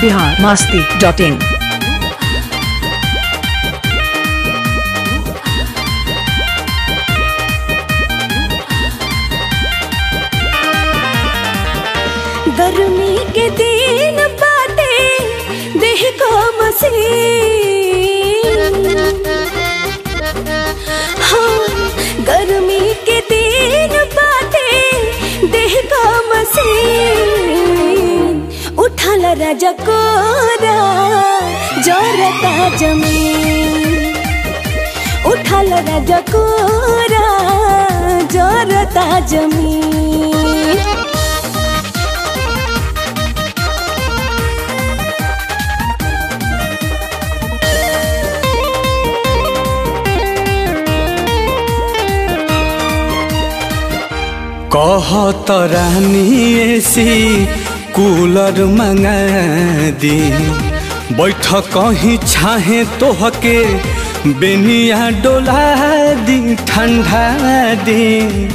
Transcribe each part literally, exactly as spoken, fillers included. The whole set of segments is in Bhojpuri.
बिहार मस्ती डॉट इन। गर्मी के दिन बाटे देह को मसीन, हाँ गर्मी के दिन बाटे देह को मसीन। उठाला राजा कोरा जोरता जमीन, उठाला राजा कोरा जोरता जमीन। कहत रानी एसी कूलर मंगा दी, बैठ कहीं छाहे तोहके बेनिया डोला दी ठंडा दी।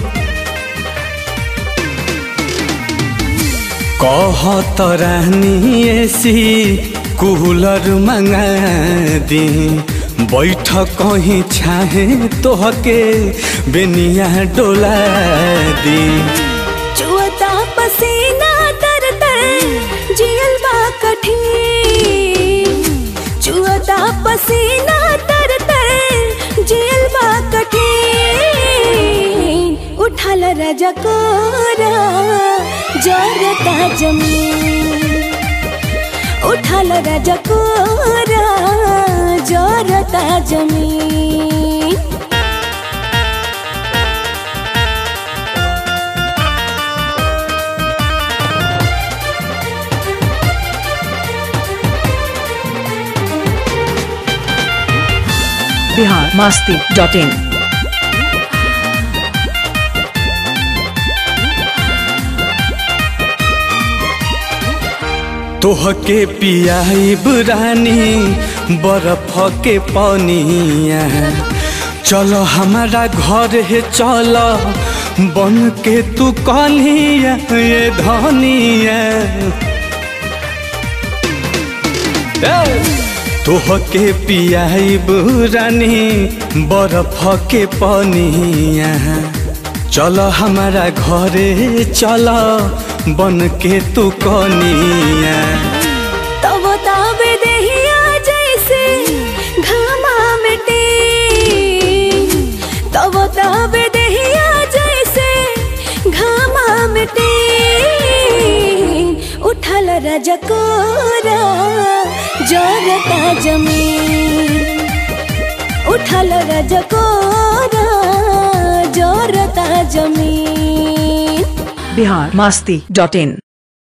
कहत रानी एसी कूलर मंगा दी, बैठ कहीं छाहे तोहके बेनिया डोला दी। चुअता पसीना तर तर जियल बा कठिन, चुअता पसीना तर तर जियल बा कठिन। उठाला राजा कोरा जोरता जमीन, उठाला राजा कोरा जोरता जमीन। Bihar Masti dot in. तोहके पियाइब रानी बर्फ के पानिया, चल हमारा घर है चल बन के तू कनिया ये धनिया। तोहके पियाइब रानी बर्फ के पानिया, चल हमारा घरे चल बन के तू कनिया। तब ताबे देहिया जैसे घामा मिटे, तब ताबे देहिया जैसे घामा मिटे। उठाला राजा कोरा जोरता जमीन, उठाला राजा कोरा जोरता जमीन। बिहार मस्ती डॉट इन।